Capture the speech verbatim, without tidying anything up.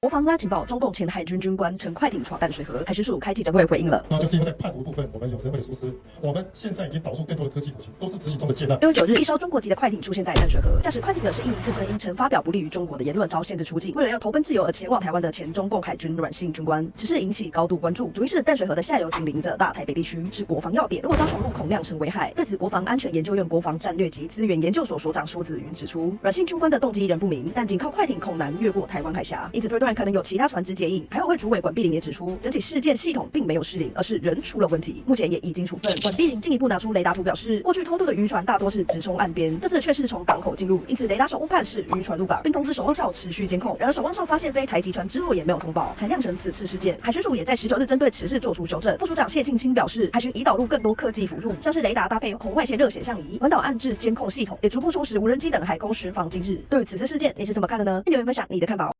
国防拉警报，中共前海军军官乘快艇闯淡水河，海巡署开记者会回应了。 那就是因为在叛无部分，我们有人为疏失。我们现在已经导入更多的科技武器，都是执行中的建案。 六月九日，一艘中国籍的快艇出现在淡水河，驾驶快艇的是一名自称因曾发表不利于中国的言论遭限制出境，为了要投奔自由而前往台湾的前中共海军阮姓军官。此事引起高度关注，主因是淡水河的下游紧邻着大台北地区，是国防要点，如果遭闯入，恐酿成危害。对此，国防安全研究院国防战略及资源研究所所长苏子云指出，阮姓军官的动机仍不明，但仅靠快艇恐难越过台湾海峡，因此推断可能有其他船只接应。海委会主委管碧玲也指出，整起事件系统并没有失灵，而是人出了问题，目前也已经处分。管碧玲进一步拿出雷达图表示，过去偷渡的渔船大多是直冲岸边，这次却是从港口进入，因此雷达手误判是渔船入港，并通知守望哨持续监控。然而守望哨发现非台籍船之后也没有通报，才酿成此次事件。海巡署也在十九日针对此事做出修正。副署长谢庆清表示，海巡已导入更多科技辅助，像是雷达搭配红外线热显像仪、环岛暗制监控系统，也逐步充实无人机等海空巡防机制。对于此次事件，你是怎么看的呢？留言分享你的看法。